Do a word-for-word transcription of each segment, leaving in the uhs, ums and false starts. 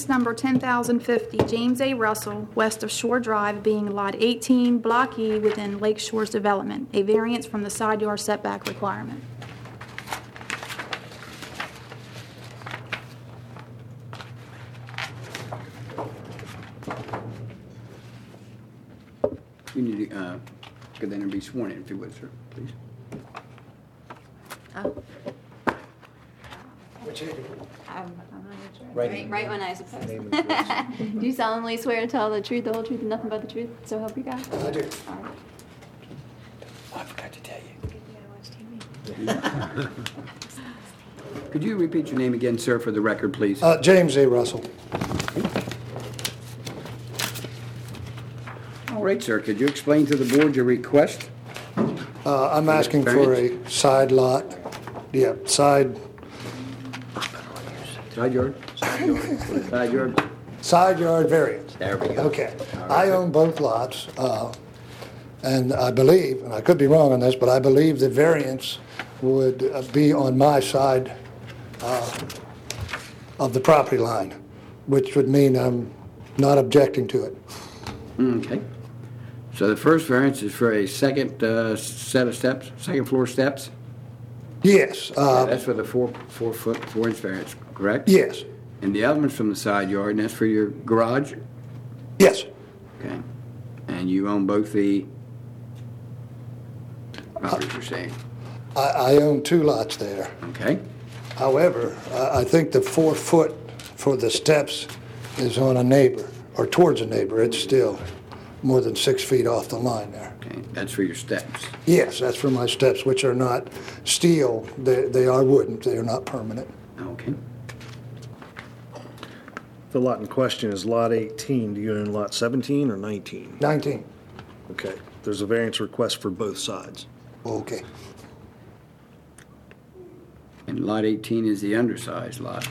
variance number ten thousand fifty, James A. Russell, west of Shore Drive, being Lot eighteen, Block E, within Lake Shores Development, a variance from the side yard setback requirement. You need to uh, go down and be sworn in, if you would, sir, please. Oh. What's your I'm, I'm not sure. Right. Right, right one, I suppose. Name and address. Do you solemnly swear to tell the truth, the whole truth, and nothing but the truth, so help you God? I do. All right. I forgot to tell you. Could you repeat your name again, sir, for the record, please? Uh, James A. Russell. All right, sir. Could you explain to the board your request? Uh, I'm asking for a side lot, yeah, side, Side yard? Side yard? side yard variance. There we go. Okay. All right, I sir. own both lots, uh, and I believe, and I could be wrong on this, but I believe the variance would uh, be on my side uh, of the property line, which would mean I'm not objecting to it. Okay. So the first variance is for a second uh, set of steps, second floor steps? Yes, uh, That's for the four, four foot, four inch variance, correct? yes, And the other one's from the side yard, and that's for your garage? yes. Okay. And you own both the properties, you're saying? I, I own two lots there. Okay. However, I I think the four foot for the steps is on a neighbor, or towards a neighbor. It's still more than six feet off the line there. Okay, that's for your steps. Yes, that's for my steps, which are not steel. They, they are wooden. They are not permanent. Okay. The lot in question is Lot eighteen. Do you own Lot seventeen or nineteen? nineteen. Okay, there's a variance request for both sides. Okay. And lot eighteen is the undersized lot.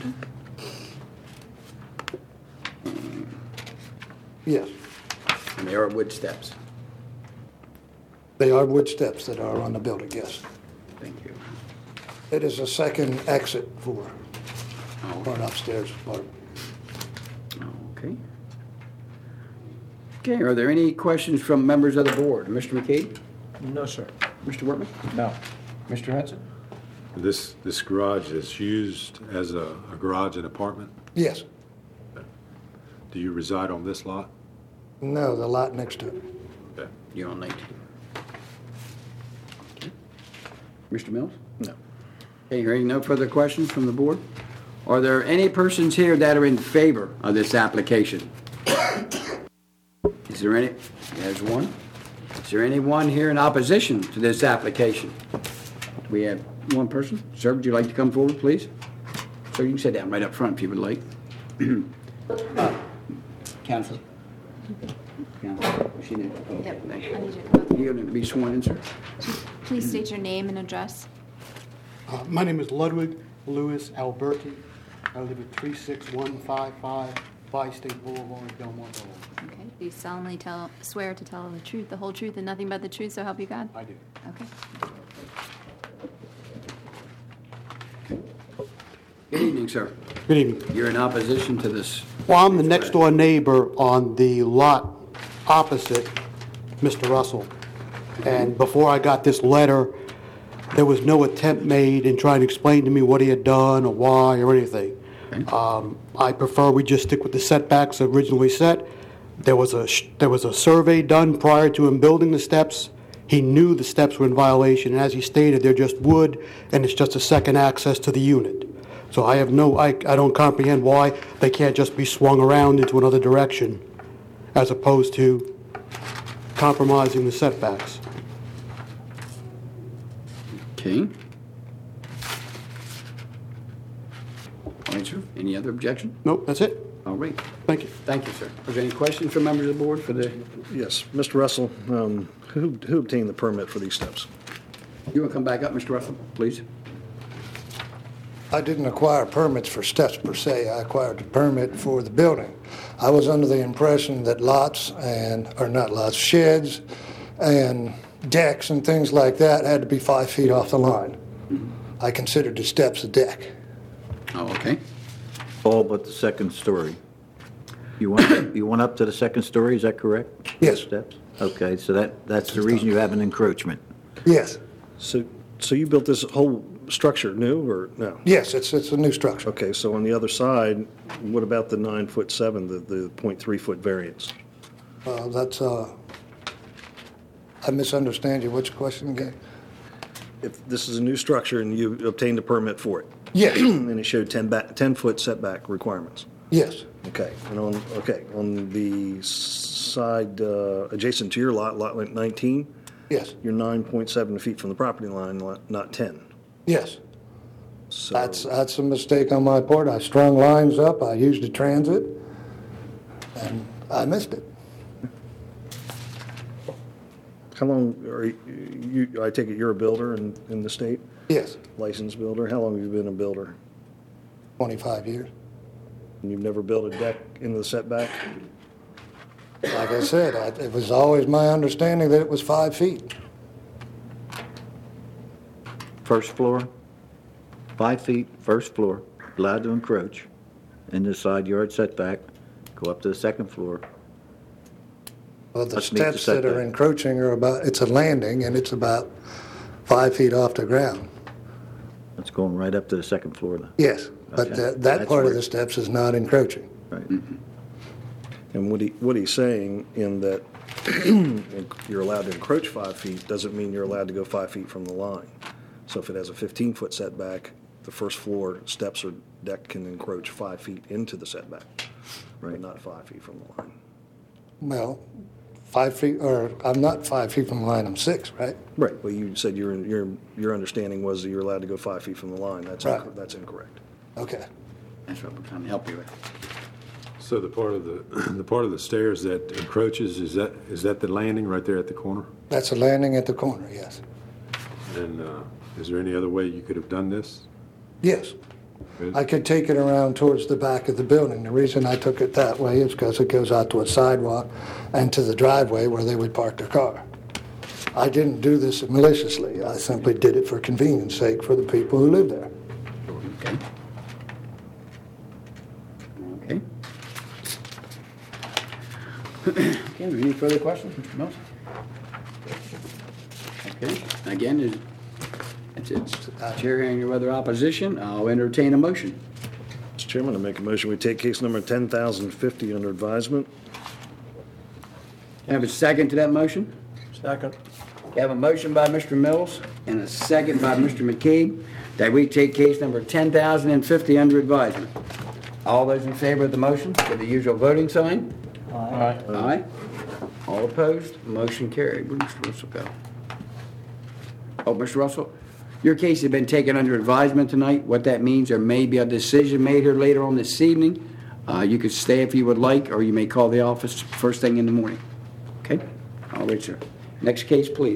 Yes. And they are wood steps. They are wood steps that are on the building, yes. Thank you. It is a second exit for, Oh, for an upstairs part. okay. Okay, are there any questions from members of the board? Mister McCade? No, sir. Mister Workman? No. Mister Hudson? This, this garage is used as a, a garage and apartment? Yes. Do you reside on this lot? No, the lot next to it. Okay. You're on nineteen. Okay. Mister Mills? No. Okay, hearing no further questions from the board? Are there any persons here that are in favor of this application? Is there any? There's one. Is there anyone here in opposition to this application? We have one person. Sir, would you like to come forward, please? Sir, you can sit down right up front if you would like. Uh, Counsel. Counsel. She did. Okay, Yep, thank I you. need you to come up. You're going to be sworn in, sir? Please state your name and address. Uh, My name is Ludwig Louis Alberti. I live at three six one five five Bi-State Boulevard, Belmont, Delaware. Okay. Do you solemnly tell, swear to tell the truth, the whole truth, and nothing but the truth, so help you God? I do. Okay. Good evening, sir. Good evening. You're in opposition to this? Well, I'm the next-door neighbor on the lot opposite Mister Russell. And before I got this letter, there was no attempt made in trying to explain to me what he had done or why or anything. Um, I prefer we just stick with the setbacks originally set. There was a, sh- there was a survey done prior to him building the steps. He knew the steps were in violation, and as he stated, they're just wood, and it's just a second access to the unit. So I have no, I, I don't comprehend why they can't just be swung around into another direction as opposed to compromising the setbacks. Okay. All right, sir. Any other objection? Nope, that's it. All right. Thank you. Thank you, sir. Are there any questions from members of the board for the, Yes, Mister Russell, um, who, who obtained the permit for these steps? you want to come back up, Mister Russell, please? I didn't acquire permits for steps per se. I acquired a permit for the building. I was under the impression that lots and, or not lots, sheds and decks and things like that had to be five feet off the line. I considered the steps a deck. Oh, okay. All but the second story. You went, you went up to the second story, is that correct? Yes. Steps? Okay, so that, that's the reason you have an encroachment. Yes, So, so you built this whole structure new or no? yes, it's, it's a new structure. Okay, so on the other side, what about the nine foot seven, the, the point three foot variance? Uh, That's, uh, I misunderstand you. What's your question again? If this is a new structure and you obtained a permit for it, Yes, and it showed ten back, ten foot setback requirements. yes, Okay, and on, okay, on the s- side, uh, adjacent to your lot, lot nineteen, yes, you're nine point seven feet from the property line, lot- not ten. yes. So, That's, that's a mistake on my part. I strung lines up, I used a transit, and I missed it. how long are you, you- I take it you're a builder in, in the state, Yes, licensed builder? How long have you been a builder? twenty-five years. And you've never built a deck in the setback? Like I said, I- it was always my understanding that it was five feet. First floor, five feet, first floor, allowed to encroach in the side yard setback, go up to the second floor. Well, the Must meet the steps that are setback. encroaching are about, it's a landing, and it's about five feet off the ground. It's going right up to the second floor then. Yes, but Okay. that, that That's part of where- the steps is not encroaching. Right. And what he, what he's saying in that you're allowed to encroach five feet doesn't mean you're allowed to go five feet from the line. So if it has a fifteen foot setback, the first floor steps or deck can encroach five feet into the setback, but Right. not five feet from the line. Well, five feet, or I'm not five feet from the line, I'm six, right? Right, well, you said your, your, your understanding was that you're allowed to go five feet from the line. That's, inc- Right. that's incorrect. Okay. That's what we're trying to help you with. So the part of the, the part of the stairs that encroaches, is that, is that the landing right there at the corner? That's a landing at the corner, yes. And uh, is there any other way you could have done this? Yes. Good. I could take it around towards the back of the building. The reason I took it that way is because it goes out to a sidewalk and to the driveway where they would park their car. I didn't do this maliciously. I simply did it for convenience sake for the people who live there. Okay. Okay. Okay, any further questions, Mister Mills? Okay, again, is, it's, it's uh, Chair hearing no other opposition, I'll entertain a motion. Mister Chairman, I make a motion, we take case number ten thousand fifty under advisement. Have a second to that motion? Second. We have a motion by Mister Mills and a second by Mister McKee that we take case number ten thousand fifty under advisement. All those in favor of the motion, with the usual voting sign? Aye. Aye. All opposed? Motion carried. Where'd Mister Russell go? Oh, Mister Russell, your case has been taken under advisement tonight. What that means, there may be a decision made here later on this evening. Uh, You could stay if you would like, or you may call the office first thing in the morning. Okay? All right, sir. Next case, please.